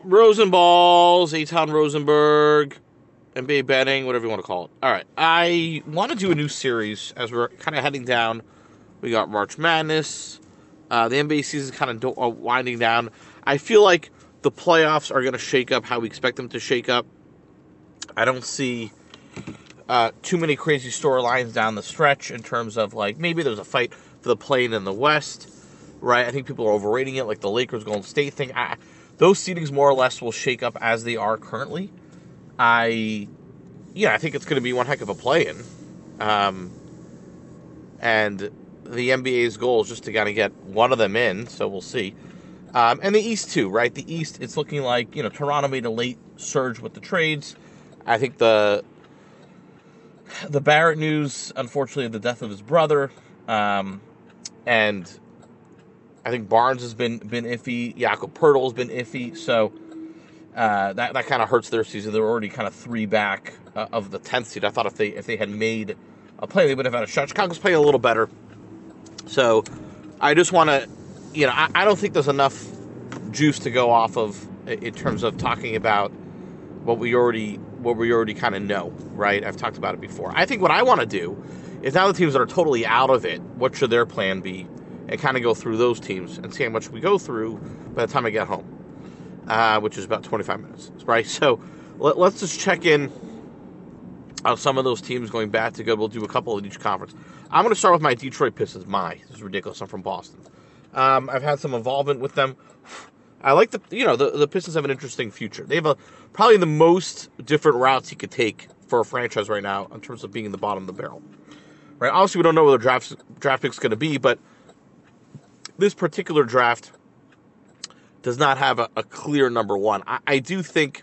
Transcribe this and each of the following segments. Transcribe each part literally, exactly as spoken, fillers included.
Rosenballs, Eitan Rosenberg, N B A betting, whatever you want to call it. All right, I want to do a new series as we're kind of heading down. We got March Madness. Uh, the N B A season is kind of do- uh, winding down. I feel like the playoffs are going to shake up how we expect them to shake up. I don't see uh, too many crazy storylines down the stretch in terms of, like, maybe there's a fight for the play-in in the West, right? I think people are overrating it, like the Lakers Golden State thing. I, those seedings more or less will shake up as they are currently. I, yeah, I think it's going to be one heck of a play-in. Um, and the N B A's goal is just to kind of get one of them in, so we'll see. Um, and the East, too, right? The East, it's looking like, you know, Toronto made a late surge with the trades. I think the the Barrett news, unfortunately, the death of his brother, um, and I think Barnes has been been iffy. Jakob Poeltl has been iffy, so uh, that that kind of hurts their season. They're already kind of three back uh, of the tenth seed. I thought if they if they had made a play, they would have had a shot. Chicago's playing a little better, so I just want to, you know, I, I don't think there's enough juice to go off of in terms of talking about what we already what we already kind of know, right? I've talked about it before. I think what I want to do is, now the teams that are totally out of it, what should their plan be? And kind of go through those teams and see how much we go through by the time I get home, uh, which is about twenty-five minutes, right? So let, let's just check in on some of those teams going bad to good. We'll do a couple in each conference. I'm going to start with my Detroit Pistons. My, this is ridiculous. I'm from Boston. Um, I've had some involvement with them. I like the, you know, the, the Pistons have an interesting future. They have a probably the most different routes you could take for a franchise right now in terms of being in the bottom of the barrel, right? Obviously, we don't know where the draft draft pick's going to be, but this particular draft does not have a, a clear number one. I, I do think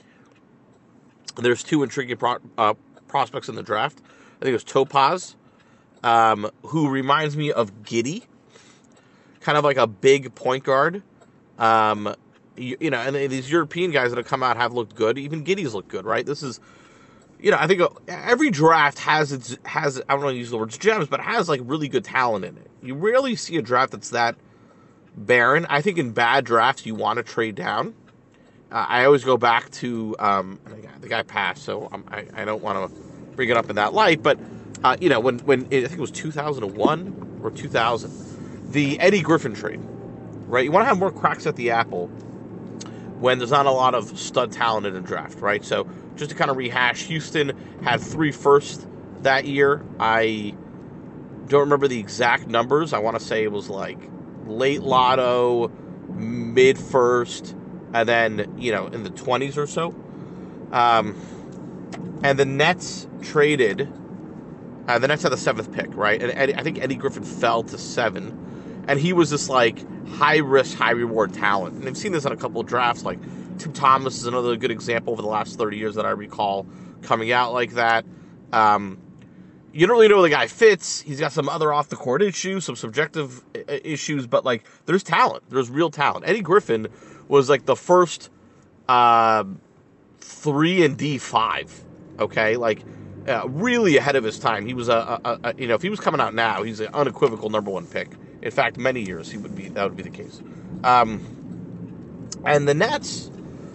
there's two intriguing pro, uh, prospects in the draft. I think it's Topaz, um, who reminds me of Giddey, kind of like a big point guard. Um, you, you know, and these European guys that have come out have looked good. Even Giddey's looked good, right? This is, you know, I think every draft has its, has, I don't want to use the words gems, but has, like, really good talent in it. You rarely see a draft that's that barren. I think in bad drafts, you want to trade down. Uh, I always go back to, um, the guy passed, so I'm, I, I don't want to bring it up in that light, but, uh, you know, when, when, I think it was two thousand one or two thousand, the Eddie Griffin trade, right? You want to have more cracks at the apple when there's not a lot of stud talent in a draft, right? So just to kind of rehash, Houston had three firsts that year. I don't remember the exact numbers. I want to say it was like late lotto, mid first, and then, you know, in the twenties or so. Um, and the Nets traded, uh, the Nets had the seventh pick, right? And Eddie, I think Eddie Griffin fell to seven. And he was this, like, high-risk, high-reward talent. And I've seen this in a couple of drafts. Like, Tim Thomas is another good example over the last thirty years that I recall coming out like that. Um, you don't really know where the guy fits. He's got some other off-the-court issues, some subjective issues. But, like, there's talent. There's real talent. Eddie Griffin was, like, the first uh, three and D five, okay? Like, uh, really ahead of his time. He was, a, a, a, you know, if he was coming out now, he's an unequivocal number one pick. In fact, many years he would be. That would be the case. Um, and the Nets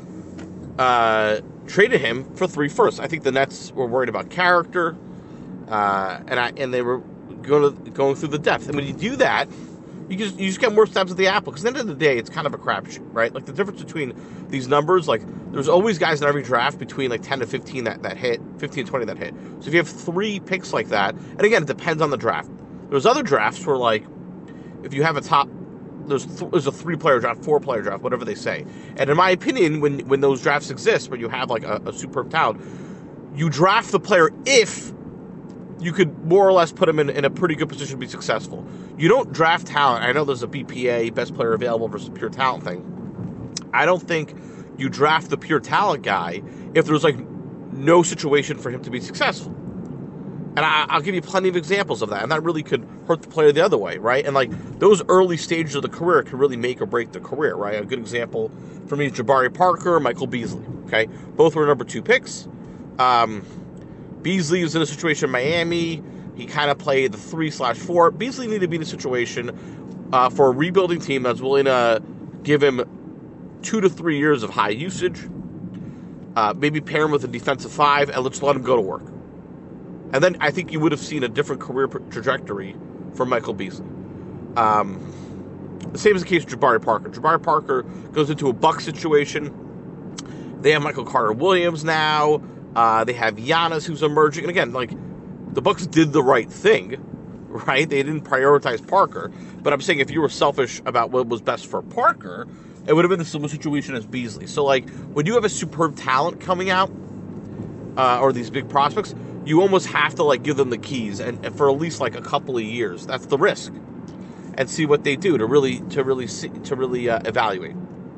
uh, traded him for three firsts. I think the Nets were worried about character, uh, and I and they were going to, going through the depth. And when you do that, you just you just get more stabs at the apple. Because at the end of the day, it's kind of a crapshoot, right? Like the difference between these numbers, like there's always guys in every draft between like ten to fifteen that that hit, fifteen to twenty that hit. So if you have three picks like that, and again, it depends on the draft. There's other drafts where, like, if you have a top, there's th- there's a three-player draft, four-player draft, whatever they say. And in my opinion, when when those drafts exist, where you have like a, a superb talent, you draft the player if you could more or less put him in, in a pretty good position to be successful. You don't draft talent. I know there's a B P A, best player available versus pure talent thing. I don't think you draft the pure talent guy if there's like no situation for him to be successful. And I, I'll give you plenty of examples of that. And that really could hurt the player the other way, right? And, like, those early stages of the career can really make or break the career, right? A good example for me is Jabari Parker, Michael Beasley, okay? Both were number two picks. Um, Beasley was in a situation in Miami. He kind of played the three slash four. Beasley needed to be in a situation uh, for a rebuilding team that's willing to give him two to three years of high usage. Uh, maybe pair him with a defensive five and let's let him go to work. And then I think you would have seen a different career trajectory for Michael Beasley. Um, the same is the case with Jabari Parker. Jabari Parker goes into a Buck situation. They have Michael Carter-Williams now. Uh, they have Giannis who's emerging. And again, like, the Bucks did the right thing, right? They didn't prioritize Parker. But I'm saying if you were selfish about what was best for Parker, it would have been a similar situation as Beasley. So, like, when you have a superb talent coming out, uh, or these big prospects, you almost have to, like, give them the keys, and, and for at least, like, a couple of years. That's the risk. And see what they do to really, to really, see, to really uh, evaluate.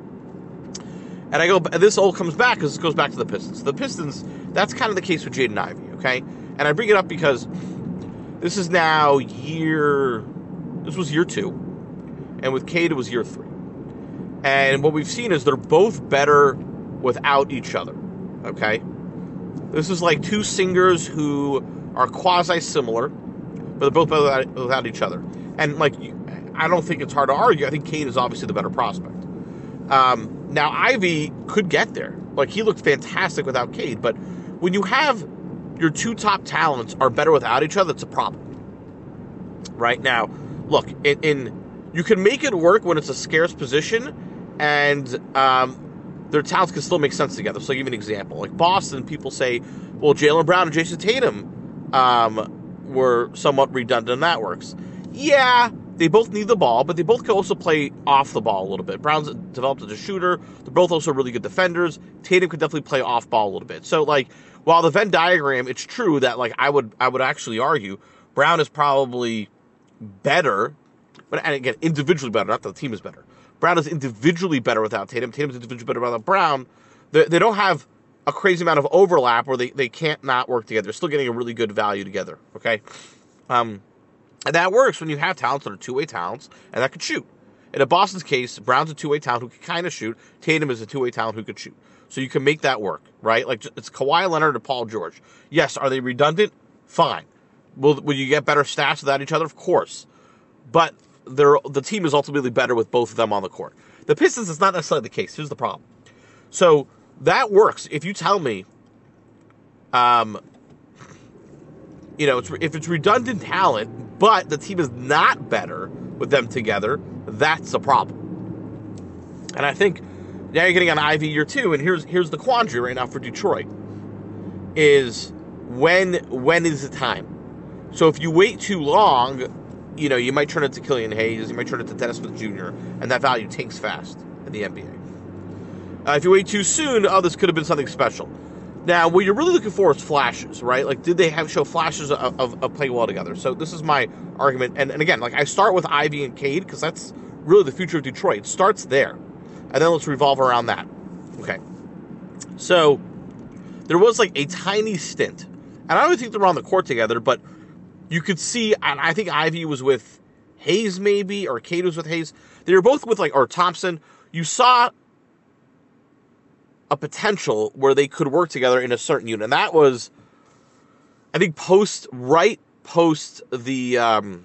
And I go, this all comes back, because this goes back to the Pistons. The Pistons, that's kind of the case with Jaden Ivey, okay? And I bring it up because this is now year, this was year two, and with Cade, it was year three. And what we've seen is they're both better without each other, okay? This is like two singers who are quasi-similar, but they're both better without, without each other. And, like, I don't think it's hard to argue. I think Cade is obviously the better prospect. Um, now, Ivy could get there. Like, he looked fantastic without Cade, but when you have your two top talents are better without each other, it's a problem. Right? Now, look, in, in you can make it work when it's a scarce position, and um, their talents can still make sense together. So I'll give you an example. Like Boston, people say, well, Jaylen Brown and Jason Tatum um, were somewhat redundant, and that works. Yeah, they both need the ball, but they both can also play off the ball a little bit. Brown's developed as a shooter. They're both also really good defenders. Tatum could definitely play off ball a little bit. So, like, while the Venn diagram, it's true that, like, I would I would actually argue Brown is probably better, but, and again, individually better, not that the team is better. Brown is individually better without Tatum. Tatum's individually better without Brown. They, they don't have a crazy amount of overlap where they, they can't not work together. They're still getting a really good value together, okay? Um, and that works when you have talents that are two-way talents and that could shoot. In a Boston's case, Brown's a two-way talent who can kind of shoot. Tatum is a two-way talent who could shoot. So you can make that work, right? Like, it's Kawhi Leonard and Paul George. Yes, are they redundant? Fine. Will, will you get better stats without each other? Of course. But they're, the team is ultimately better with both of them on the court. The Pistons is not necessarily the case. Here's the problem. So that works. If you tell me, um, you know, it's, if it's redundant talent, but the team is not better with them together, that's a problem. And I think now you're getting on Ivy year two, and here's here's the quandary right now for Detroit, is when when is the time? So if you wait too long, you know, you might turn it to Killian Hayes, you might turn it to Dennis Smith Junior, and that value tanks fast in the N B A. Uh, if you wait too soon, oh, this could have been something special. Now, what you're really looking for is flashes, right? Like, did they have show flashes of, of, of playing well together? So this is my argument. And, and again, like, I start with Ivy and Cade because that's really the future of Detroit. It starts there. And then let's revolve around that. Okay. So there was, like, a tiny stint. And I don't think they were on the court together, but you could see, and I think Ivy was with Hayes maybe, or Cade was with Hayes. They were both with, like, or Thompson. You saw a potential where they could work together in a certain unit. And that was, I think, post, right post the, um,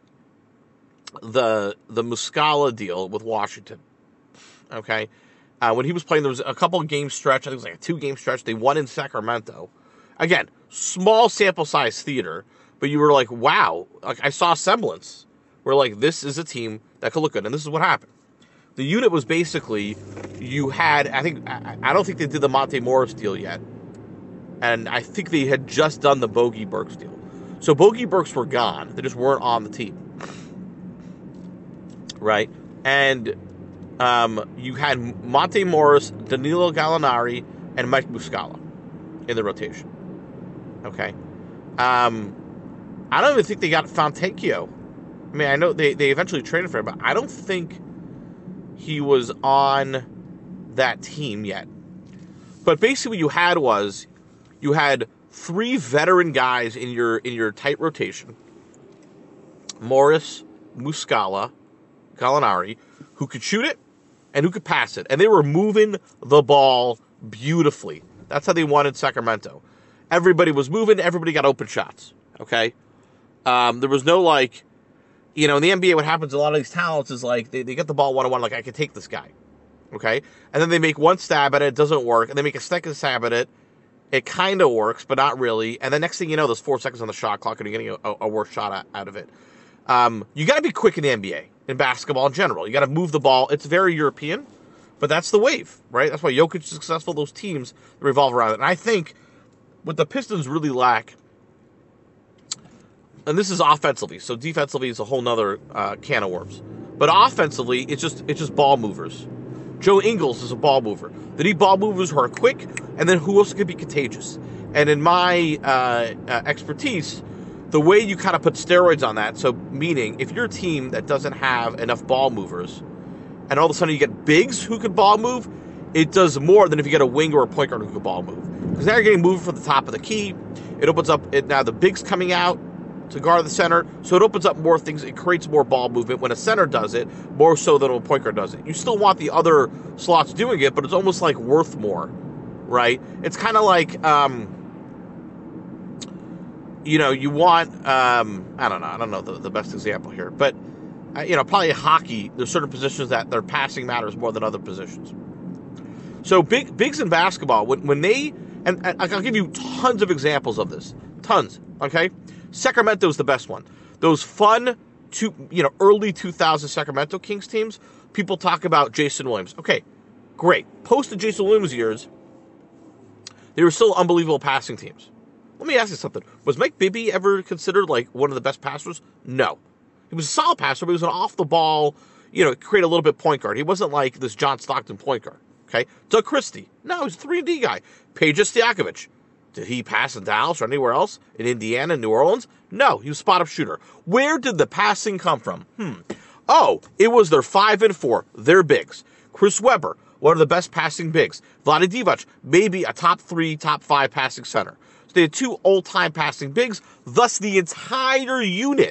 the, the Muscala deal with Washington. Okay. Uh, when he was playing, there was a couple of game stretch. I think it was like a two game stretch. They won in Sacramento. Again, small sample size theater, but you were like, wow, like I saw a semblance. We're like, this is a team that could look good. And this is what happened. The unit was basically, you had, I think, I don't think they did the Monte Morris deal yet. And I think they had just done the Bogey Burks deal. So Bogey Burks were gone. They just weren't on the team. Right? And um, you had Monte Morris, Danilo Gallinari, and Mike Muscala in the rotation. Okay? Um, I don't even think they got Fontecchio. I mean, I know they, they eventually traded for him, but I don't think he was on that team yet. But basically what you had was you had three veteran guys in your in your tight rotation. Morris, Muscala, Gallinari, who could shoot it and who could pass it. And they were moving the ball beautifully. That's how they won in Sacramento. Everybody was moving, everybody got open shots. Okay? Um, there was no like, you know, in the N B A, what happens to a lot of these talents is like they, they get the ball one-on-one, like, I can take this guy. okay? And then they make one stab at it, it doesn't work, and they make a second stab at it, it kind of works, but not really, and the next thing you know, there's four seconds on the shot clock, and you're getting a, a worse shot out of it. Um, you got to be quick in the N B A, in basketball in general. You got to move the ball. It's very European, but that's the wave, right? That's why Jokic is successful, those teams revolve around it. And I think what the Pistons really lack, and this is offensively, so defensively is a whole nother uh, can of worms. But offensively, it's just it's just ball movers. Joe Ingles is a ball mover. They need ball movers who are quick, and then who else can be contagious. And in my uh, uh, expertise, the way you kind of put steroids on that, so meaning if you're a team that doesn't have enough ball movers, and all of a sudden you get bigs who could ball move, it does more than if you get a wing or a point guard who could ball move. Because now you're getting moved from the top of the key. It opens up, it, now the bigs coming out to guard the center, so it opens up more things. It creates more ball movement when a center does it, more so than when a point guard does it. You still want the other slots doing it, but it's almost like worth more, right? It's kind of like, um, you know, you want, um, I don't know, I don't know the, the best example here, but, uh, you know, probably hockey, there's certain positions that their passing matters more than other positions. So big bigs in basketball, when, when they, and, and I'll give you tons of examples of this, tons, okay? Sacramento's the best one. Those fun, two, you know, early two thousand Sacramento Kings teams, people talk about Jason Williams. Okay, great. Post the Jason Williams years, they were still unbelievable passing teams. Let me ask you something. Was Mike Bibby ever considered like one of the best passers? No. He was a solid passer, but he was an off-the-ball, you know, create a little bit point guard. He wasn't like this John Stockton point guard, okay? Doug Christie. No, he was a three and D guy. Peja Stojakovic. Did he pass in Dallas or anywhere else? In Indiana, New Orleans? No, he was a spot-up shooter. Where did the passing come from? Hmm. Oh, it was their five and four, their bigs. Chris Webber, one of the best passing bigs. Vlade Divac, maybe a top three, top five passing center. So they had two old-time passing bigs, thus the entire unit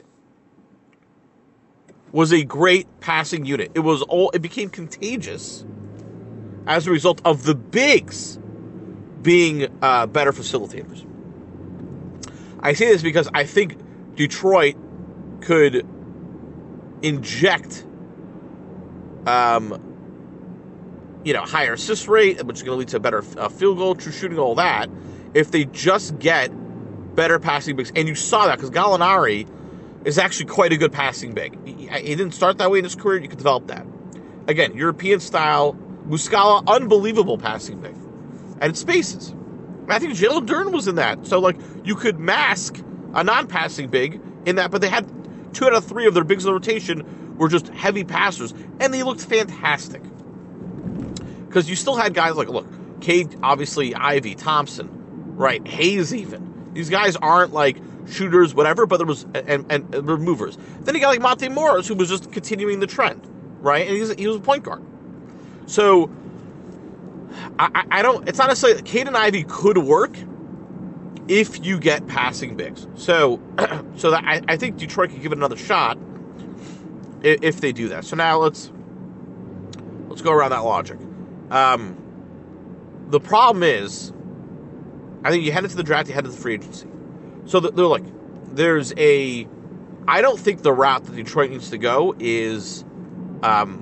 was a great passing unit. It was all it became contagious as a result of the bigs being uh, better facilitators. I say this because I think Detroit could inject um, you know, higher assist rate, which is going to lead to a better uh, field goal, true shooting, all that, if they just get better passing bigs. And you saw that because Gallinari is actually quite a good passing big. He, he didn't start that way in his career. You could develop that. Again, European style. Muscala, unbelievable passing big. And it spaces. I think Jalen Duren was in that. So, like, you could mask a non-passing big in that, but they had two out of three of their bigs in the rotation were just heavy passers, and they looked fantastic. Because you still had guys like, look, Cade, obviously, Ivy, Thompson, right, Hayes even. These guys aren't, like, shooters, whatever, but there was, and, and, and were movers. Then you got, like, Monte Morris, who was just continuing the trend, right? And he's, he was a point guard. So, I, I don't, it's not necessarily, Cade and Ivy could work if you get passing bigs. So, so that I, I think Detroit could give it another shot if, if they do that. So now let's, let's go around that logic. Um, the problem is, I think you head into the draft, you head into the free agency. So they're like, there's a, I don't think the route that Detroit needs to go is, um,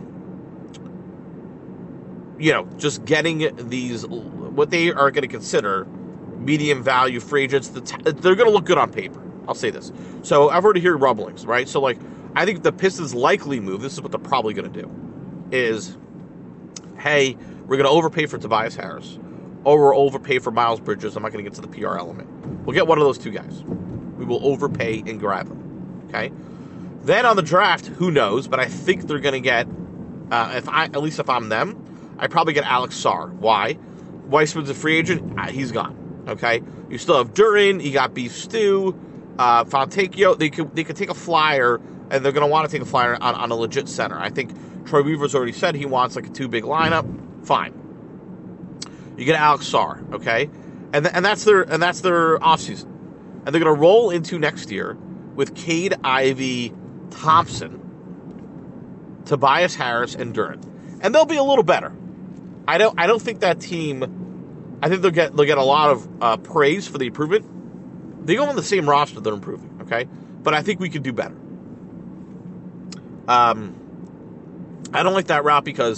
you know, just getting these, what they are going to consider medium value free agents. They're going to look good on paper. I'll say this. So I've already heard rumblings, right? So, like, I think the Pistons likely move, this is what they're probably going to do, is, hey, we're going to overpay for Tobias Harris, or we'll overpay for Miles Bridges. I'm not going to get to the P R element. We'll get one of those two guys. We will overpay and grab them, okay? Then on the draft, who knows, but I think they're going to get, uh, if I, at least if I'm them, I probably get Alex Sarr. Why? Weissman's a free agent. Ah, he's gone. Okay? You still have Duren. You got Beef Stew. Uh, Fontecchio. They could, they could take a flyer, and they're going to want to take a flyer on, on a legit center. I think Troy Weaver's already said he wants like a two-big lineup. Fine. You get Alex Sarr. Okay? And, th- and that's their and that's their offseason. And they're going to roll into next year with Cade, Ivy, Thompson, Tobias Harris, and Duren. And they'll be a little better. I don't. I don't think that team. I think they'll get. They'll get a lot of uh, praise for the improvement. They go on the same roster. They're improving. Okay, but I think we could do better. Um, I don't like that route because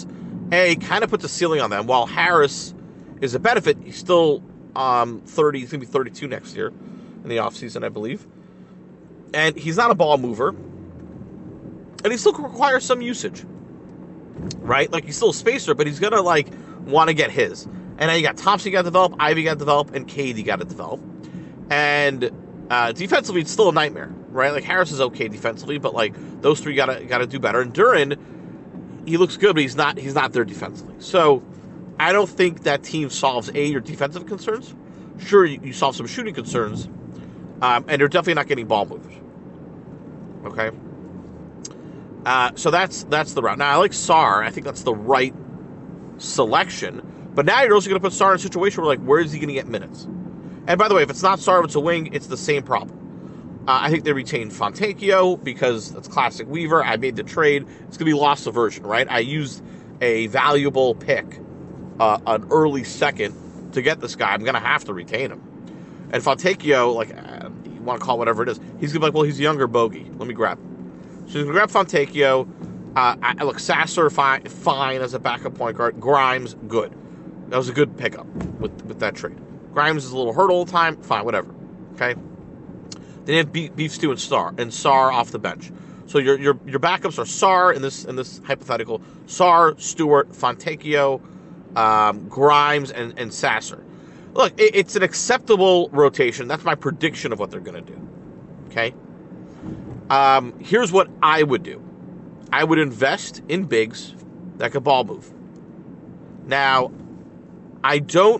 A, kind of puts a ceiling on them. While Harris is a benefit, he's still um, thirty, he's going to be thirty-two next year in the offseason, I believe. And he's not a ball mover. And he still requires some usage, right? Like, he's still a spacer, but he's going to, like, want to get his. And now you got Thompson you got to develop, Ivey got to develop, and Cade you got to develop. And uh, defensively, it's still a nightmare, right? Like, Harris is okay defensively, but, like, those three got to got to do better. And Duren, he looks good, but he's not he's not there defensively. So I don't think that team solves, A, your defensive concerns. Sure, you, you solve some shooting concerns, um, and they're definitely not getting ball movers. Okay? Uh, so that's that's the route. Now, I like Sarr. I think that's the right selection. But now you're also going to put Sarr in a situation where, like, where is he going to get minutes? And by the way, if it's not Sarr, if it's a wing, it's the same problem. Uh, I think they retained Fontecchio because that's classic Weaver. I made the trade. It's going to be lost aversion, right? I used a valuable pick, uh, an early second, to get this guy. I'm going to have to retain him. And Fontecchio, like, uh, you want to call it whatever it is, he's going to be like, well, he's a younger bogey. Let me grab him. So he's going to grab Fontecchio. Uh, I, look, Sasser, fine, fine as a backup point guard. Grimes, good. That was a good pickup with, with that trade. Grimes is a little hurt all the time. Fine, whatever. Okay? Then you have Beef, Beef Stew and Sarr, and Sarr off the bench. So your your your backups are Sarr in this in this hypothetical. Sarr, Stewart, Fontecchio, um, Grimes, and, and Sasser. Look, it, it's an acceptable rotation. That's my prediction of what they're going to do. Okay? Um, here's what I would do. I would invest in bigs that could ball move. Now, I don't...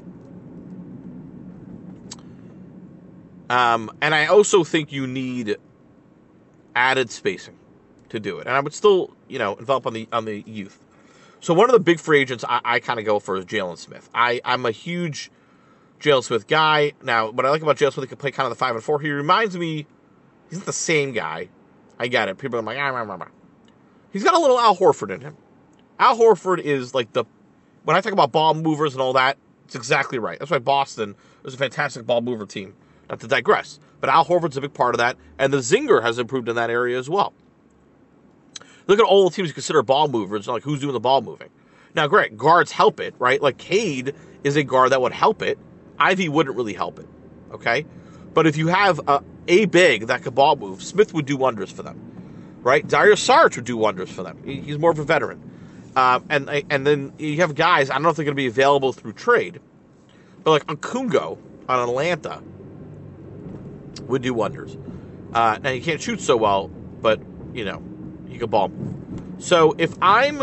Um, and I also think you need added spacing to do it. And I would still, you know, envelop on the on the youth. So one of the big free agents I, I kind of go for is Jalen Smith. I, I'm a huge Jalen Smith guy. Now, what I like about Jalen Smith, he can play kind of the five and four. He reminds me, he's not the same guy. I get it. People are like, ah, rah, rah, rah. He's got a little Al Horford in him. Al Horford is like the, when I talk about ball movers and all that, it's exactly right. That's why Boston was a fantastic ball mover team. Not to digress, but Al Horford's a big part of that, and the Zinger has improved in that area as well. Look at all the teams you consider ball movers, like who's doing the ball moving. Now, great, guards help it, right? Like Cade is a guard that would help it. Ivy wouldn't really help it, okay? But if you have a, a big that could ball move, Smith would do wonders for them, right? Dario Saric would do wonders for them. He, he's more of a veteran. Um, and and then you have guys, I don't know if they're going to be available through trade, but like Okungo on Atlanta would do wonders. Uh, now, he can't shoot so well, but, you know, he can ball. So, if I'm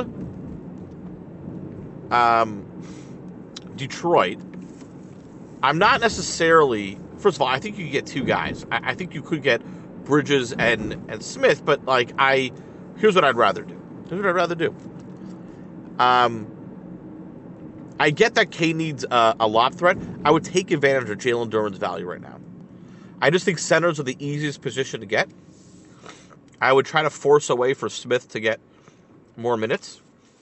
um, Detroit, I'm not necessarily... First of all, I think you could get two guys. I, I think you could get Bridges and, and Smith, but, like, I... Here's what I'd rather do. Here's what I'd rather do. Um, I get that K needs a, a lob threat. I would take advantage of Jalen Duren's value right now. I just think centers are the easiest position to get. I would try to force a way for Smith to get more minutes.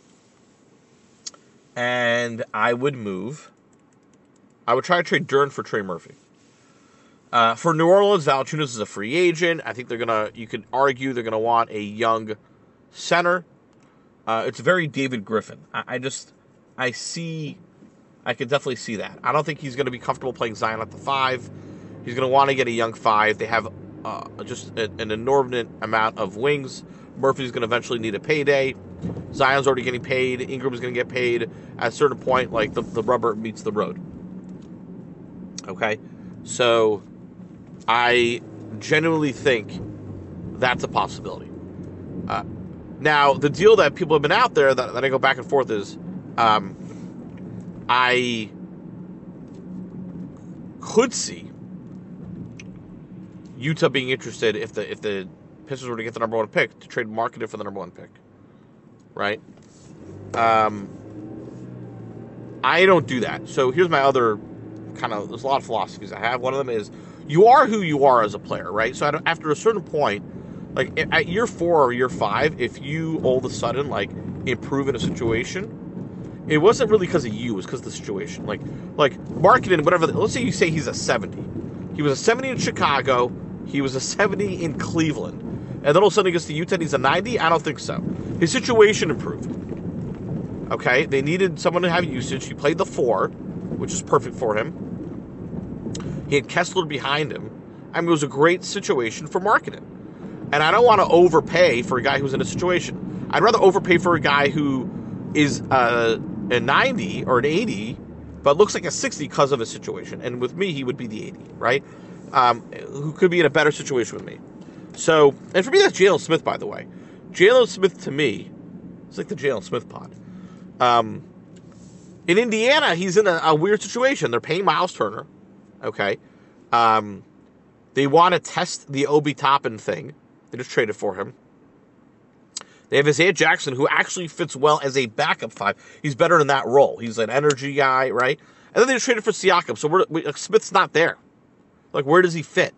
And I would move. I would try to trade Duren for Trey Murphy. Uh, for New Orleans, Valanciunas is a free agent. I think they're going to, you could argue they're going to want a young center. Uh, it's very David Griffin. I, I just, I see, I could definitely see that. I don't think he's going to be comfortable playing Zion at the five. He's going to want to get a young five. They have uh, just a, an inordinate amount of wings. Murphy's going to eventually need a payday. Zion's already getting paid. Ingram's going to get paid. At a certain point, like, the, the rubber meets the road. Okay? So, I genuinely think that's a possibility. Uh, now, the deal that people have been out there that, that I go back and forth is, um, I could see Utah being interested if the if the Pistons were to get the number one pick to trade market it for the number one pick, right? Um, I don't do that. So here's my other kind of, there's a lot of philosophies I have. One of them is you are who you are as a player, right? So after a certain point, like at year four or year five, if you all of a sudden like improve in a situation, it wasn't really because of you, it was because of the situation. Like like marketing, whatever. Let's say you say he's a seventy. He was a seventy in Chicago. He was a seventy in Cleveland. And then all of a sudden he gets to Utah and he's a ninety? I don't think so. His situation improved. Okay, they needed someone to have usage. He played the four, which is perfect for him. He had Kessler behind him. I mean, it was a great situation for marketing. And I don't want to overpay for a guy who's in a situation. I'd rather overpay for a guy who is uh, a ninety or an eighty, but looks like a sixty because of his situation. And with me, he would be the eighty, right? Um, who could be in a better situation with me. So, and for me, that's Jalen Smith, by the way. Jalen Smith, to me, it's like the Jalen Smith pod. Um, in Indiana, he's in a, a weird situation. They're paying Miles Turner, okay? Um, they want to test the Obi Toppin thing. They just traded for him. They have Isaiah Jackson, who actually fits well as a backup five. He's better in that role. He's an energy guy, right? And then they just traded for Siakam. So we're, we, Smith's not there. Like, where does he fit?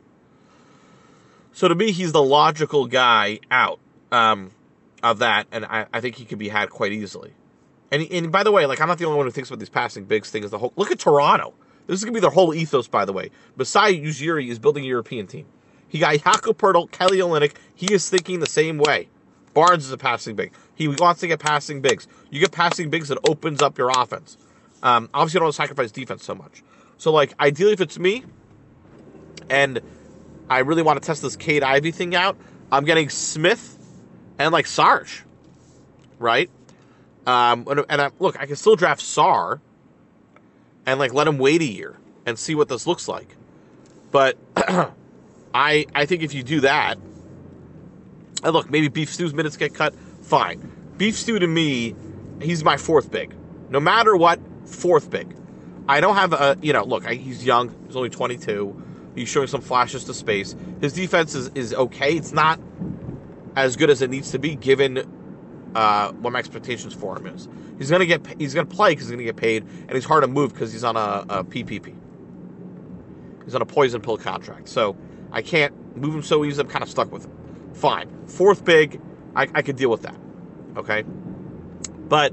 So to me, he's the logical guy out um, of that, and I, I think he could be had quite easily. And, and by the way, like, I'm not the only one who thinks about these passing bigs things. The whole look at Toronto. This is gonna be their whole ethos, by the way. Masai Ujiri is building a European team. He got Jakob Poeltl, Kelly Olynyk. He is thinking the same way. Barnes is a passing big. He wants to get passing bigs. You get passing bigs that opens up your offense. Um, obviously, you don't want to sacrifice defense so much. So, like, ideally, if it's me, and I really want to test this Cade Ivey thing out, I'm getting Smith and, like, Sarge, right? Um, and, and I, look, I can still draft Sar and, like, let him wait a year and see what this looks like. But I I think if you do that, and look, maybe Beef Stew's minutes get cut, fine. Beef Stew, to me, he's my fourth big. No matter what, fourth big. I don't have a, you know, look, I, he's young. He's only twenty-two. He's showing some flashes to space. His defense is, is okay. It's not as good as it needs to be, given uh, what my expectations for him is. He's gonna get, he's gonna play because he's gonna get paid, and he's hard to move because he's on a, a P P P. He's on a poison pill contract, so I can't move him so easy. I'm kind of stuck with him. Fine, fourth big, I, I could deal with that. Okay, but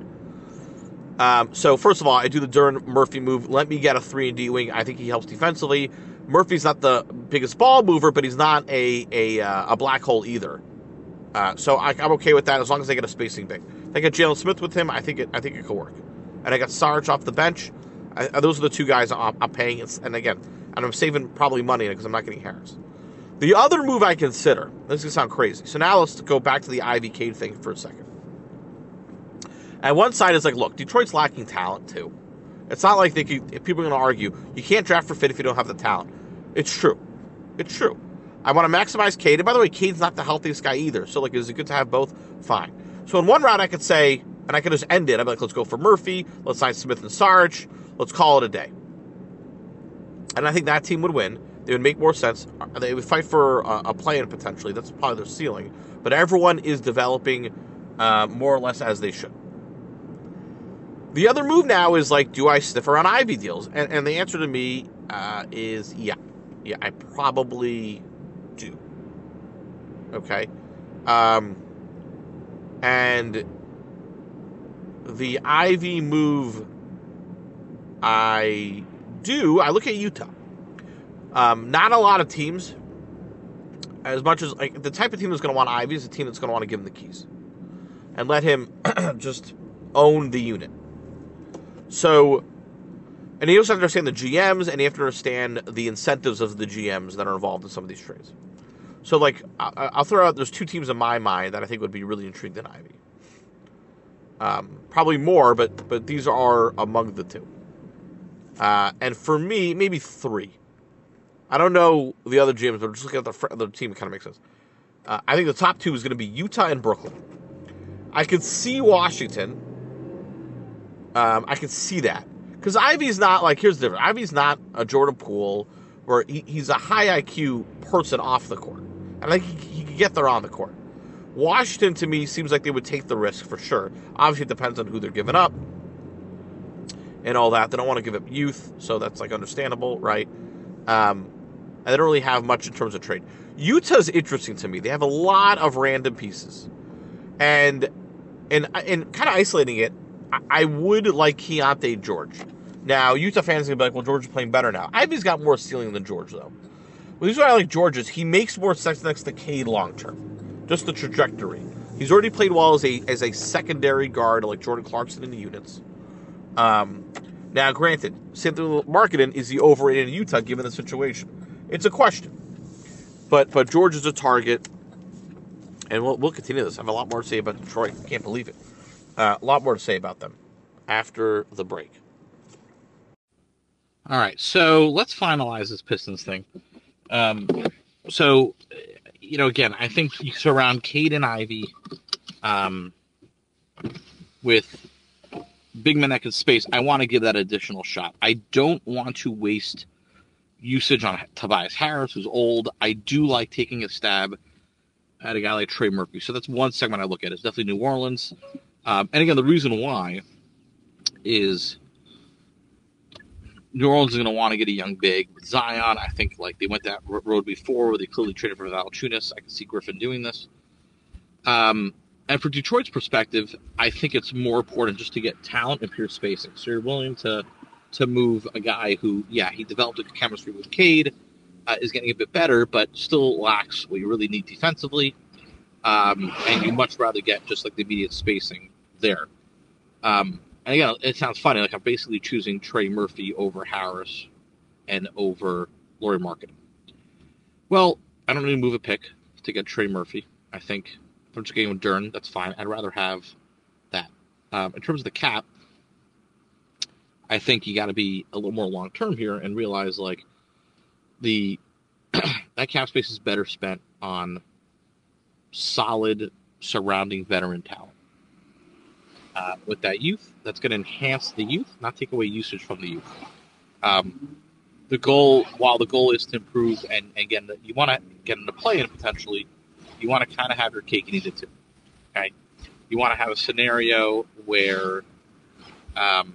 um, so first of all, I do the Duren Murphy move. Let me get a three and D wing. I think he helps defensively. Murphy's not the biggest ball mover, but he's not a a, uh, a black hole either. Uh, so I, I'm okay with that as long as they get a spacing big. If I get Jalen Smith with him, I think it I think it could work. And I got Sarge off the bench. I, those are the two guys I'm, I'm paying. And again, and I'm saving probably money because I'm not getting Harris. The other move I consider, this is going to sound crazy. So now let's go back to the Ivy Cade thing for a second. And one side is like, look, Detroit's lacking talent too. It's not like they could, if people are going to argue, you can't draft for fit if you don't have the talent. It's true. It's true. I want to maximize Cade. And by the way, Cade's not the healthiest guy either. So, like, is it good to have both? Fine. So in one round, I could say, and I could just end it. I'd be like, let's go for Murphy. Let's sign Smith and Sarge. Let's call it a day. And I think that team would win. They would make more sense. They would fight for a, a play-in potentially. That's probably their ceiling. But everyone is developing uh, more or less as they should. The other move now is like, do I sniff around Ivy deals? And, and the answer to me uh, is yeah. Yeah, I probably do. Okay. Um, and the Ivy move I do, I look at Utah. Um, not a lot of teams, as much as like the type of team that's going to want Ivy is a team that's going to want to give him the keys and let him just own the unit. So, and you also have to understand the G Ms, and you have to understand the incentives of the G Ms that are involved in some of these trades. So, like, I'll throw out, there's two teams in my mind that I think would be really intrigued in Ivy. Um, probably more, but but these are among the two. Uh, and for me, maybe three. I don't know the other G Ms, but just looking at the, fr- the team, it kind of makes sense. Uh, I think the top two is going to be Utah and Brooklyn. I could see Washington. Um, I could see that. Because Ivy's not, like, here's the difference. Ivy's not a Jordan Poole, where he, he's a high I Q person off the court. And I think he, he could get there on the court. Washington, to me, seems like they would take the risk for sure. Obviously, it depends on who they're giving up and all that. They don't want to give up youth, so that's, like, understandable, right? Um, and they don't really have much in terms of trade. Utah's interesting to me. They have a lot of random pieces. And, and, and kind of isolating it, I, I would like Keontae George. Now, Utah fans are going to be like, well, George is playing better now. Ivy's got more ceiling than George, though. Well, the reason why I like George is he makes more sense next to Cade long-term. Just the trajectory. He's already played well as a as a secondary guard like Jordan Clarkson in the units. Um, now, granted, same thing with Markkanen. Is he overrated in Utah given the situation? It's a question. But but George is a target, and we'll we'll continue this. I have a lot more to say about Detroit. I can't believe it. Uh, a lot more to say about them after the break. All right, so let's finalize this Pistons thing. Um, so, you know, again, I think you surround Cade and Ivy um, with big men that can space. I want to give that additional shot. I don't want to waste usage on Tobias Harris, who's old. I do like taking a stab at a guy like Trey Murphy. So that's one segment I look at. It's definitely New Orleans. Um, and again, the reason why is New Orleans is going to want to get a young big with Zion. I think like they went that road before where they clearly traded for Valanciunas. I can see Griffin doing this. Um, and for Detroit's perspective, I think it's more important just to get talent and pure spacing. So you're willing to to move a guy who, yeah, he developed a chemistry with Cade, uh, is getting a bit better, but still lacks what you really need defensively. Um, and you much rather get just like the immediate spacing there. Um, And again, it sounds funny. Like I'm basically choosing Trey Murphy over Harris and over Lauri Markkanen. Well, I don't need to move a pick to get Trey Murphy. I think if I'm just getting with Dern, that's fine. I'd rather have that. Um, in terms of the cap, I think you got to be a little more long term here and realize like the that cap space is better spent on solid surrounding veteran talent. Uh, with that youth, that's going to enhance the youth, not take away usage from the youth. Um, the goal, while the goal is to improve, and, and again, you want to get into play and potentially, you want to kind of have your cake and eat it too. Okay, you want to have a scenario where um,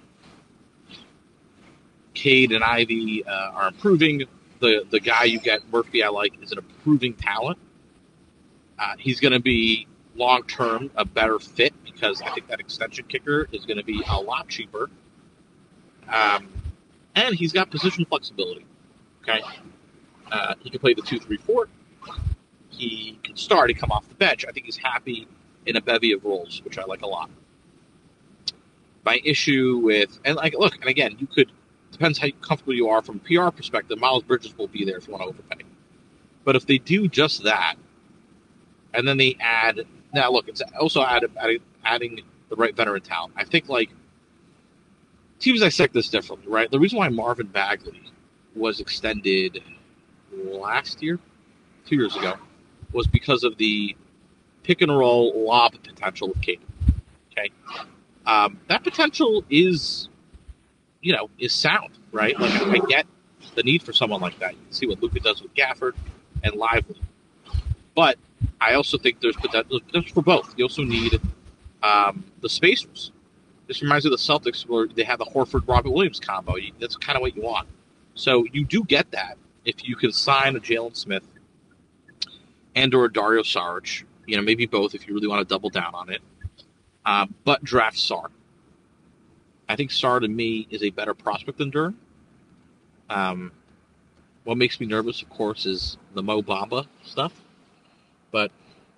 Cade and Ivy uh, are improving. The the guy you get, Murphy, I like, is an improving talent. Uh, he's going to be long term a better fit because I think that extension kicker is going to be a lot cheaper, um, and he's got position flexibility. Okay, uh, he can play the two, three, four. He can start and come off the bench. I think he's happy in a bevy of roles, which I like a lot. My issue with and like look, and again, you could depends how comfortable you are from a P R perspective. Miles Bridges will be there if you want to overpay, but if they do just that, and then they add. Now, look, it's also added, adding, adding the right veteran talent. I think, like, teams dissect this differently, right? The reason why Marvin Bagley was extended last year, two years ago, was because of the pick-and-roll lob potential with Cade, okay? Um, that potential is, you know, is sound, right? Like, I, I get the need for someone like that. You can see what Luka does with Gafford and Lively. But I also think there's potential for both. You also need um, the spacers. This reminds me of the Celtics where they have the Horford-Robert Williams combo. You, that's kind of what you want. So you do get that if you can sign a Jalen Smith and or a Dario Saric. You know, maybe both if you really want to double down on it. Uh, but draft Sar. I think Sar, to me, is a better prospect than Dern. Um, what makes me nervous, of course, is the Mo Bamba stuff. But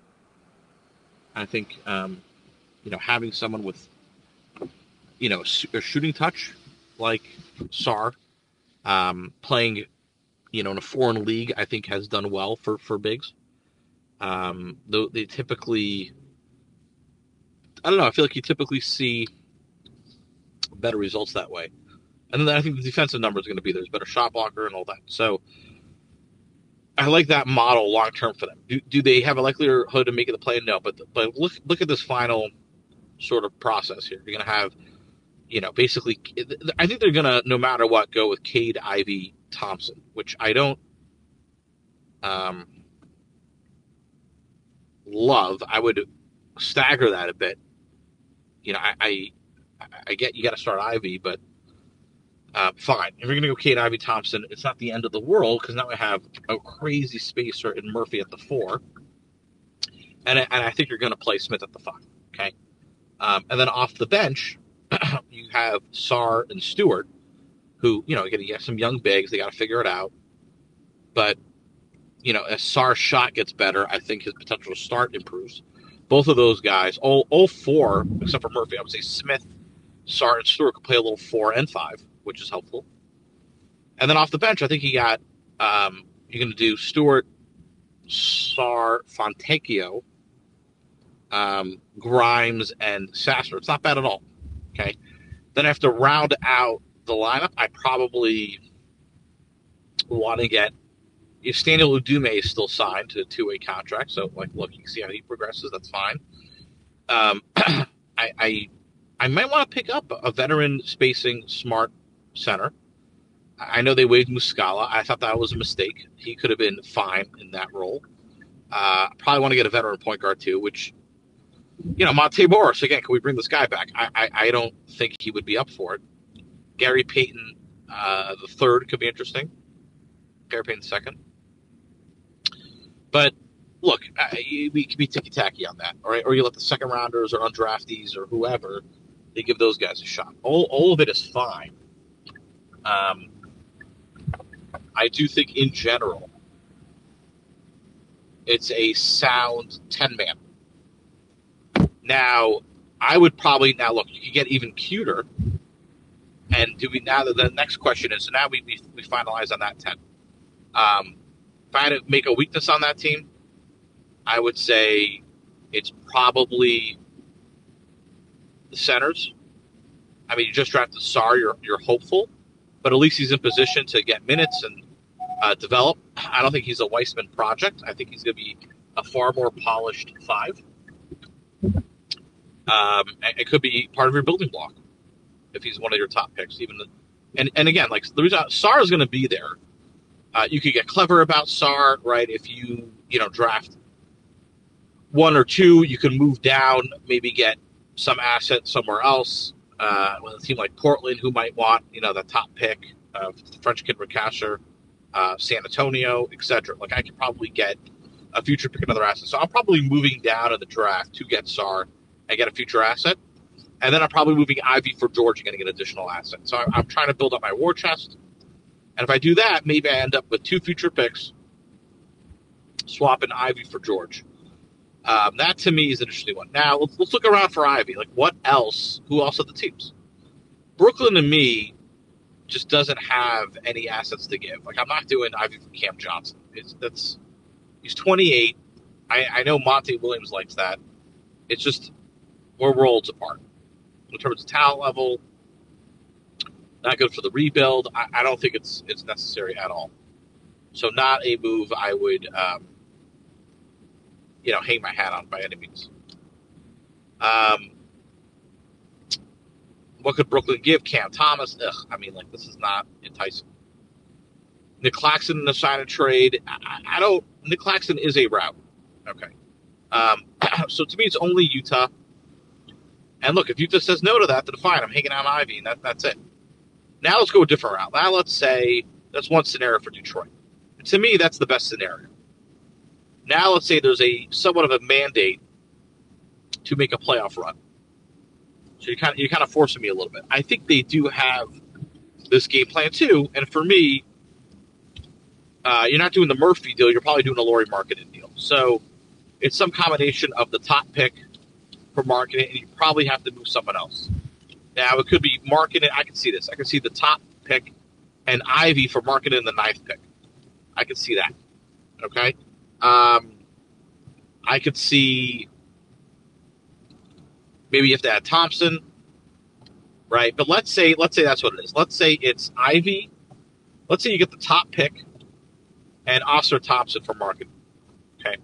I think, um, you know, having someone with, you know, a shooting touch like Sar, um, playing, you know, in a foreign league, I think has done well for, for bigs. Um, though they typically, I don't know, I feel like you typically see better results that way. And then I think the defensive number is going to be there's better shot blocker and all that. So I like that model long term for them. Do, do they have a likelihood of making the play? No, but but look look at this final sort of process here. You're going to have, you know, basically, I think they're going to, no matter what, go with Cade, Ivy, Thompson, which I don't um, love. I would stagger that a bit. You know, I I, I get you got to start Ivy, but Uh, fine. If you're going to go Cade, Ivy, Thompson, it's not the end of the world because now we have a crazy spacer in Murphy at the four. And, and I think you're going to play Smith at the five. Okay. Um, and then off the bench, you have Sar and Stewart, who, you know, again, you have some young bigs. They got to figure it out. But, you know, as Sar's shot gets better, I think his potential to start improves. Both of those guys, all, all four, except for Murphy, I would say Smith, Sarr, and Stewart could play a little four and five, which is helpful. And then off the bench, I think you got, um, you're going to do Stewart, Sarr, Fontecchio, um, Grimes, and Sasser. It's not bad at all. Okay. Then I have to round out the lineup. I probably want to get, if Staniel Udume is still signed to a two-way contract, so like, look, you can see how he progresses. That's fine. Um, I, I, I might want to pick up a veteran spacing smart center. I know they waived Muscala. I thought that was a mistake. He could have been fine in that role. Uh, probably want to get a veteran point guard too, which, you know, Monte Morris, again, can we bring this guy back? I, I, I don't think he would be up for it. Gary Payton, uh, the third could be interesting. Gary Payton second. But look, uh, we can be ticky-tacky on that, all right? Or you let the second rounders or undraftees or whoever, they give those guys a shot. All, all of it is fine. Um, I do think in general, it's a sound ten-man. Now, I would probably, now look, you can get even cuter. And do we, now the, the next question is, so now we, we, we finalize on that ten. Um, if I had to make a weakness on that team, I would say it's probably the centers. I mean, you just drafted Sarr, you're, you're hopeful, but at least he's in position to get minutes and uh, develop. I don't think he's a Weissman project. I think he's going to be a far more polished five. Um, it could be part of your building block if he's one of your top picks. Even the, and and again, like the reason Sarr is going to be there. Uh, you could get clever about Sarr, right? If you you know draft one or two, you can move down, maybe get some asset somewhere else. Uh, with a team like Portland, who might want you know the top pick, uh, the French kid Recasher, uh, San Antonio, et cetera. Like I could probably get a future pick, another asset. So I'm probably moving down in the draft to get Sarr and get a future asset. And then I'm probably moving Ivy for George and getting an additional asset. So I'm, I'm trying to build up my war chest. And if I do that, maybe I end up with two future picks, swapping Ivy for George. Um, that to me is an interesting one. Now let's, let's look around for Ivy. Like what else? Who else are the teams? Brooklyn to me just doesn't have any assets to give. Like I'm not doing Ivy for Cam Johnson. It's, that's he's twenty-eight. I, I know Monty Williams likes that. It's just we're worlds apart in terms of talent level. Not good for the rebuild. I, I don't think it's it's necessary at all. So not a move I would, um, you know, hang my hat on by any means. Um, what could Brooklyn give? Cam Thomas? Ugh, I mean, like this is not enticing. Nick Claxton in the sign and trade. I, I don't. Nick Claxton is a route. Okay. Um, so to me, it's only Utah. And look, if Utah says no to that, then fine. I'm hanging out on Ivy, and that, that's it. Now let's go a different route. Now let's say that's one scenario for Detroit. And to me, that's the best scenario. Now let's say there's a somewhat of a mandate to make a playoff run. So you kind of you're kind of forcing me a little bit. I think they do have this game plan too. And for me, uh, you're not doing the Murphy deal. You're probably doing a Lauri Markkanen deal. So it's some combination of the top pick for Markkanen, and you probably have to move someone else. Now, it could be Markkanen. I can see this. I can see the top pick and Ivy for Markkanen in the ninth pick. I can see that. Okay? Um, I could see maybe you have to add Thompson, right? But let's say let's say that's what it is. Let's say it's Ivy. Let's say you get the top pick and Oscar Thompson for Markkanen. Okay?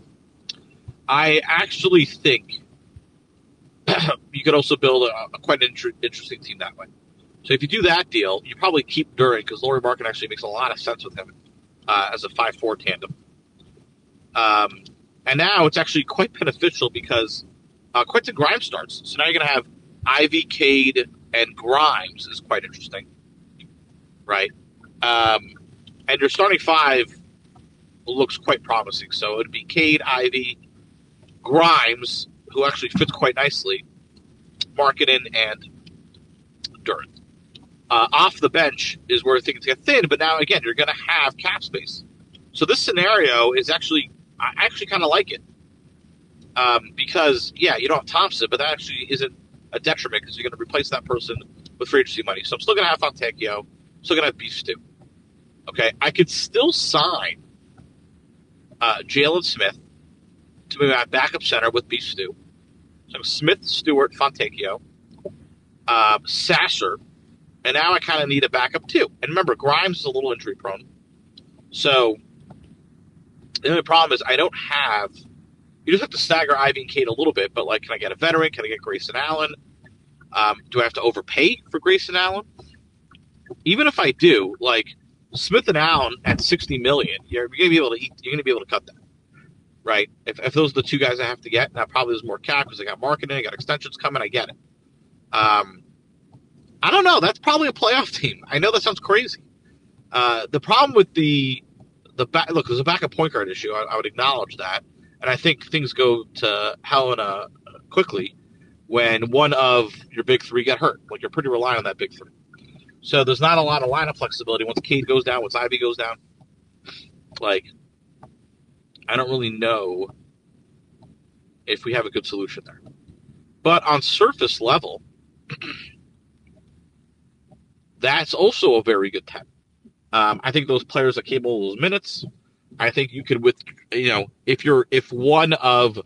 I actually think you could also build a, a quite an inter- interesting team that way. So if you do that deal, you probably keep Duren because Lauri Markkanen actually makes a lot of sense with him uh, as a five four tandem. Um, and now it's actually quite beneficial because uh, Quentin Grimes starts. So now you're going to have Ivy, Cade, and Grimes is quite interesting, right? Um, and your starting five looks quite promising. So it would be Cade, Ivy, Grimes, who actually fits quite nicely, Markkanen, and Duren. Uh, off the bench is where things get thin, but now, again, you're going to have cap space. So this scenario is actually, I actually kind of like it. Um, because, yeah, you don't have Thompson, but that actually isn't a detriment because you're going to replace that person with free agency money. So I'm still going to have Fontecchio. Still going to have Beef Stew. Okay? I could still sign uh, Jalen Smith to be my backup center with Beef Stew. So Smith, Stewart, Fontecchio, uh, Sasser, and now I kind of need a backup too. And remember, Grimes is a little injury prone. So the only problem is I don't have. You just have to stagger Ivy and Cade a little bit, but like, can I get a veteran? Can I get Grayson Allen? Um, do I have to overpay for Grayson Allen? Even if I do, like Smith and Allen at sixty million, you're gonna be able to eat, you're gonna be able to cut that, right? If, if those are the two guys I have to get, now probably there's more cap because I got marketing, I got extensions coming. I get it. Um, I don't know. That's probably a playoff team. I know that sounds crazy. Uh, the problem with the the back look, there's a backup point guard issue. I, I would acknowledge that. And I think things go to hell in a quickly when one of your big three get hurt. Like, you're pretty reliant on that big three. So there's not a lot of lineup flexibility once Cade goes down, once Ivy goes down. Like, I don't really know if we have a good solution there. But on surface level, that's also a very good ten. Um, I think those players are capable of those minutes. I think you could, with you know, if you're if one of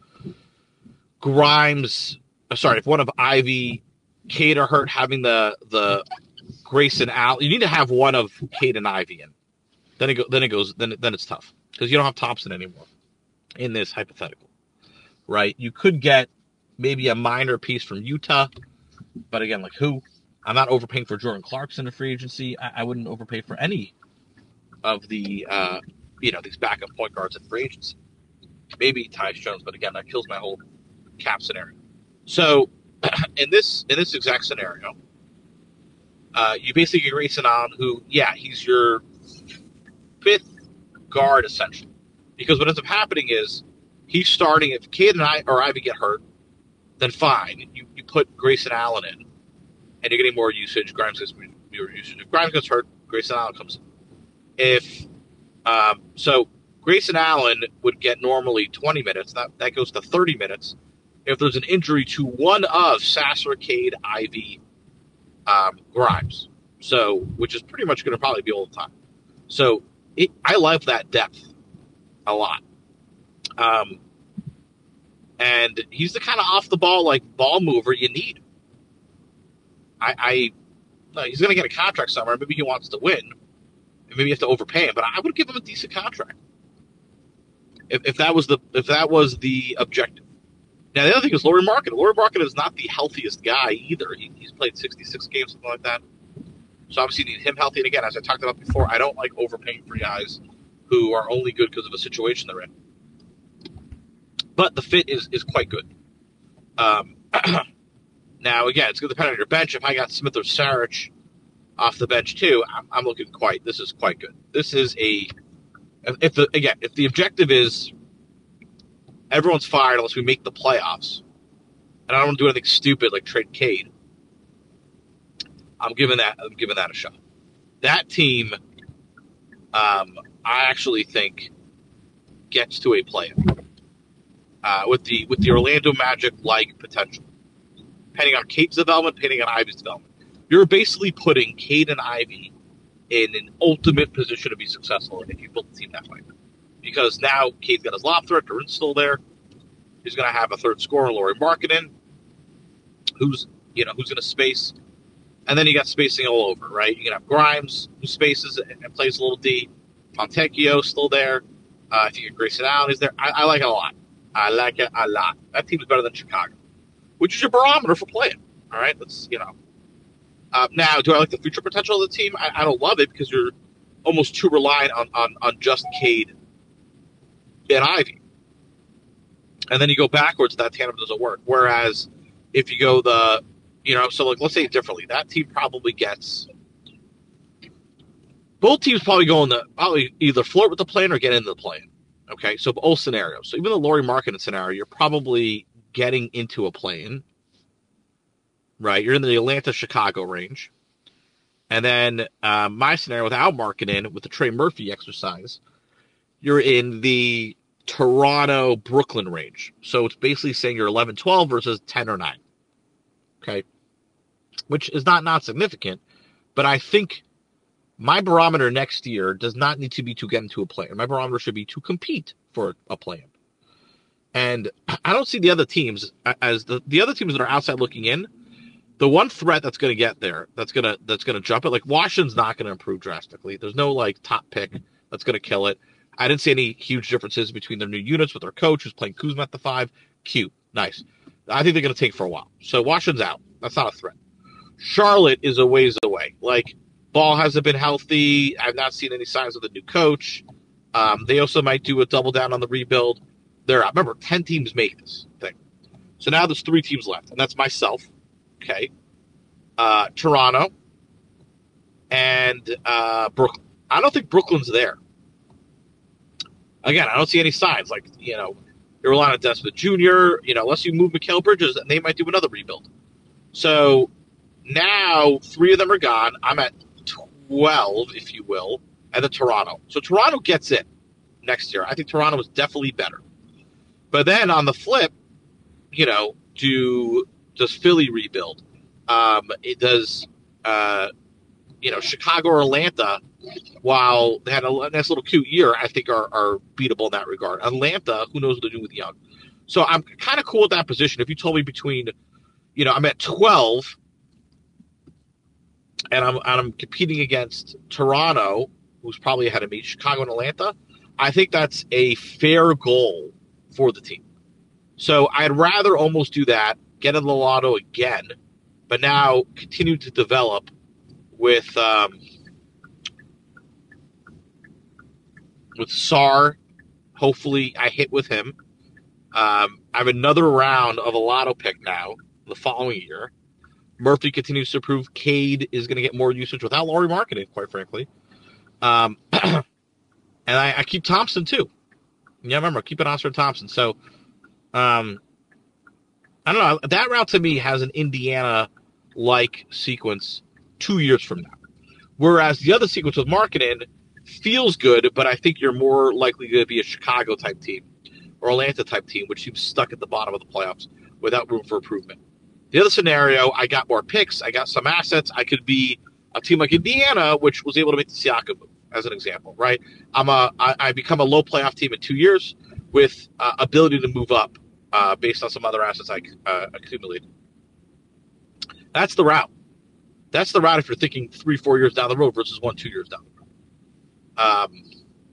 Grimes, sorry, if one of Ivy, Cade are hurt, having the the Grayson Allen, you need to have one of Cade and Ivy in. Then it go, then it goes then then it's tough because you don't have Thompson anymore in this hypothetical, right? You could get maybe a minor piece from Utah, but again, like who? I'm not overpaying for Jordan Clarkson in free agency. I, I wouldn't overpay for any of the. Uh, you know, these backup point guards in free agency. Maybe Tyus Jones, but again, that kills my whole cap scenario. So, in this in this exact scenario, uh, you basically get Grayson Allen, who, yeah, he's your fifth guard, essentially. Because what ends up happening is, he's starting, if Cade and I or Ivy get hurt, then fine. You, you put Grayson Allen in, and you're getting more usage. Grimes gets more usage. If Grimes gets hurt, Grayson Allen comes in. If Um, so Grayson Allen would get normally twenty minutes. That that goes to thirty minutes if there's an injury to one of Sasser, Cade, Ivy, um, Grimes. So, which is pretty much going to probably be all the time. So it, I love that depth a lot. Um, and he's the kind of off the ball, like ball mover you need. I, I no, he's going to get a contract somewhere. Maybe he wants to win. Maybe you have to overpay him, but I would give him a decent contract if, if that was the if that was the objective. Now the other thing is Lauri Markkanen. Lauri Markkanen is not the healthiest guy either. He, he's played sixty-six games, something like that. So obviously you need him healthy. And again, as I talked about before, I don't like overpaying for guys who are only good because of a situation they're in. But the fit is is quite good. Um, now again, it's going to depend on your bench. If I got Smith or Saric off the bench too, I'm, I'm looking quite. This is quite good. This is a. If the again, if the objective is everyone's fired unless we make the playoffs, and I don't want to do anything stupid like trade Cade, I'm giving that. I'm giving that a shot. That team, um, I actually think gets to a playoff uh, with the with the Orlando Magic like potential, depending on Cade's development, depending on Ivy's development. You're basically putting Cade and Ivy in an ultimate position to be successful if you build the team that way. Because now Cade's got his lob threat, Durin's still there. He's going to have a third scorer, Lauri Markkanen, who's you know who's going to space, and then you got spacing all over, right? You can have Grimes who spaces and plays a little D, Fontecchio still there. Uh, if you get Grayson Allen, he's there. I, I like it a lot. I like it a lot. That team is better than Chicago, which is your barometer for playing. All right, let's you know. Uh, now, do I like the future potential of the team? I, I don't love it because you're almost too reliant on, on, on just Cade and Ivy. And then you go backwards, that tandem doesn't work. Whereas if you go the, you know, so like let's say it differently. That team probably gets, both teams probably go in the, probably either flirt with the play or get into the play. Okay, so both scenarios. So even the Lauri Markkanen scenario, you're probably getting into a play-in. Right, you're in the Atlanta-Chicago range. And then uh, my scenario without Markkanen, with the Trey Murphy exercise, you're in the Toronto, Brooklyn range. So it's basically saying you're eleven, twelve versus ten or nine. Okay. Which is not not significant, but I think my barometer next year does not need to be to get into a play. My barometer should be to compete for a play. And I don't see the other teams as the, the other teams that are outside looking in. The one threat that's going to get there, that's going to that's going to jump it. Like Washington's not going to improve drastically. There's no like top pick that's going to kill it. I didn't see any huge differences between their new units with their coach who's playing Kuzma at the five. Cute, nice. I think they're going to take for a while. So Washington's out. That's not a threat. Charlotte is a ways away. Like Ball hasn't been healthy. I've not seen any signs of the new coach. Um, they also might do a double down on the rebuild. They're out. Remember, ten teams make this thing. So now there's three teams left, and that's myself, okay, uh, Toronto, and uh, Brooklyn. I don't think Brooklyn's there. Again, I don't see any signs. Like, you know, you're relying on Desmond Junior, you know, unless you move Mikal Bridges, and they might do another rebuild. So now three of them are gone. I'm at twelve, if you will, and then Toronto. So Toronto gets in next year. I think Toronto is definitely better. But then on the flip, you know, do does Philly rebuild? Um, it does, uh, you know, Chicago or Atlanta, while they had a nice little cute year, I think are, are beatable in that regard. Atlanta, who knows what to do with Young. So I'm kind of cool with that position. If you told me between, you know, I'm at twelve, and I'm, and I'm competing against Toronto, who's probably ahead of me, Chicago and Atlanta, I think that's a fair goal for the team. So I'd rather almost do that, get in the lotto again, but now continue to develop with um, with Sarr. Hopefully I hit with him. Um, I have another round of a lotto pick now the following year. Murphy continues to prove Cade is going to get more usage without Lauri Markkanen, quite frankly. Um, and I, I keep Thompson too. Yeah, remember, keep it Oscar Thompson. So, um, I don't know. That route to me has an Indiana-like sequence two years from now. Whereas the other sequence with Markkanen feels good, but I think you're more likely to be a Chicago-type team or Atlanta-type team, which seems stuck at the bottom of the playoffs without room for improvement. The other scenario, I got more picks, I got some assets. I could be a team like Indiana, which was able to make the Siakam move, as an example, right? I'm a, I, I become a low playoff team in two years with uh, ability to move up uh, based on some other assets I uh, accumulated. That's the route. That's the route if you're thinking three, four years down the road versus one, two years down the road. Um,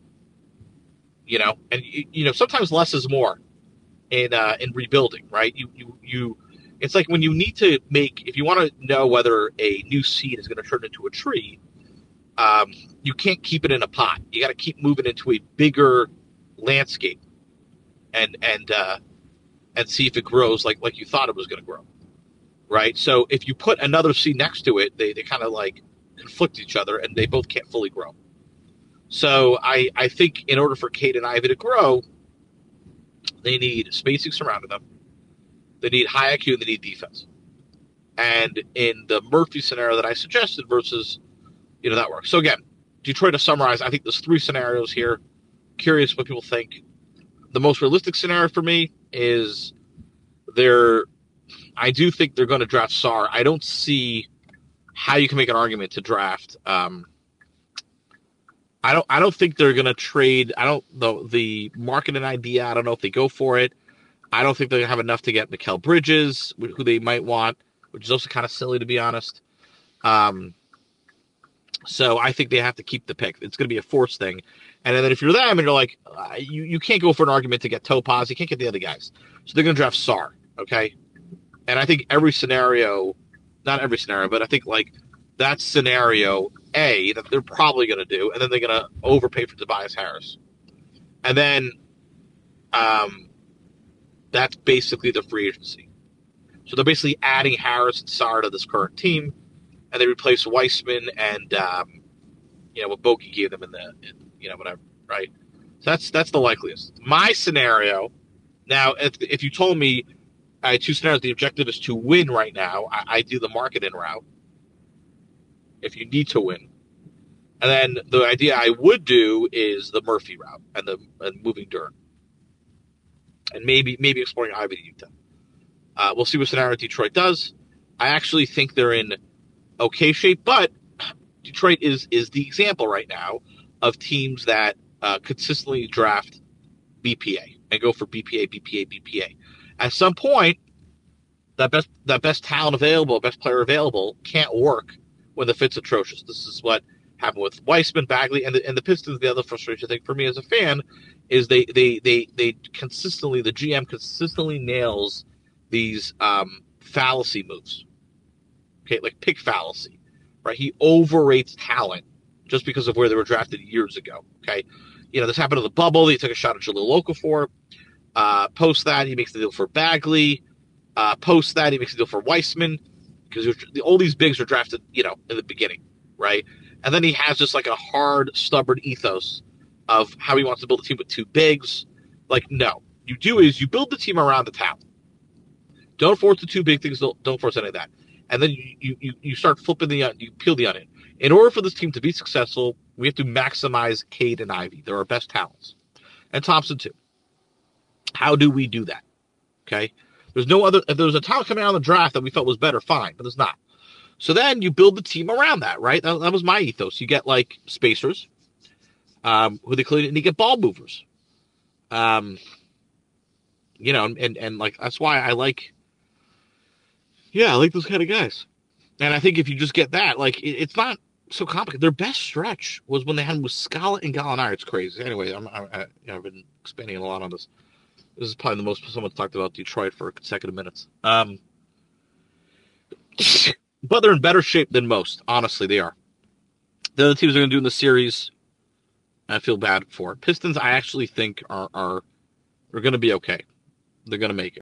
you know, and you, you know, sometimes less is more in uh, in rebuilding, right? You you you. It's like when you need to make, if you want to know whether a new seed is going to turn into a tree, um, you can't keep it in a pot. You got to keep moving into a bigger landscape, and and uh, and see if it grows like like you thought it was going to grow, right? So if you put another seed next to it, they they kind of like conflict each other, and they both can't fully grow. So I I think in order for Cade and Ivy to grow, they need spacing surrounding them. They need high I Q and they need defense. And in the Murphy scenario that I suggested versus, you know, that works. So again, Detroit to summarize, I think there's three scenarios here. Curious what people think. The most realistic scenario for me is they're, I do think they're going to draft Sarr. I don't see how you can make an argument to draft. Um, I don't, I don't think they're going to trade. I don't the, the marketing idea. I don't know if they go for it. I don't think they have enough to get Mikal Bridges, who they might want, which is also kind of silly, to be honest. Um, so I think they have to keep the pick. It's going to be a force thing. And then if you're them and you're like, uh, you, you can't go for an argument to get Topaz. You can't get the other guys. So they're going to draft Sarr, okay? And I think every scenario, not every scenario, but I think like that's scenario A that they're probably going to do, and then they're going to overpay for Tobias Harris. And then um, that's basically the free agency. So they're basically adding Harris and Sarr to this current team, and they replace Weissman and um, you know what Bogey gave them in the in, you know whatever, right? So that's that's the likeliest. My scenario now, if if you told me I had two scenarios, the objective is to win right now. I, I do the market-in route if you need to win, and then the idea I would do is the Murphy route and the and moving dirt. and maybe maybe exploring Ivy to Utah. Uh, we'll see what scenario Detroit does. I actually think they're in okay shape, but Detroit is is the example right now of teams that uh, consistently draft B P A and go for B P A, B P A, B P A. At some point, that best that best talent available, best player available, can't work when the fit's atrocious. This is what happened with Weissman, Bagley, and the and the Pistons. The other frustration thing for me as a fan is they they they they consistently the G M consistently nails these um, fallacy moves. Okay, like pick fallacy, right? He overrates talent just because of where they were drafted years ago. Okay, you know this happened in the bubble. He took a shot at Jahlil Okafor. Uh, post that, he makes the deal for Bagley. Uh, post that, he makes a deal for Weissman because all these bigs are drafted, you know, in the beginning, right? And then he has just like a hard, stubborn ethos of how he wants to build a team with two bigs. Like, no, you do is you build the team around the talent. Don't force the two big things. Don't, don't force any of that. And then you, you you start flipping the you peel the onion. In order for this team to be successful, we have to maximize Cade and Ivy. They're our best talents, and Thompson too. How do we do that? Okay. There's no other, if there was a talent coming out of the draft that we felt was better, fine, but it's not. So then you build the team around that, right? That, that was my ethos. You get like spacers, um, who they clean, and you get ball movers. Um, you know, and, and like, that's why I like, yeah, I like those kind of guys. And I think if you just get that, like, it, it's not so complicated. Their best stretch was when they had Muscala and Gallinari. It's crazy. Anyway, I'm, I, I, you know, I've been expanding a lot on this. This is probably the most someone's talked about Detroit for consecutive minutes. Um, but they're in better shape than most. Honestly, they are. The other teams are going to do in the series, I feel bad for. Pistons, I actually think are are, are going to be okay. They're going to make it.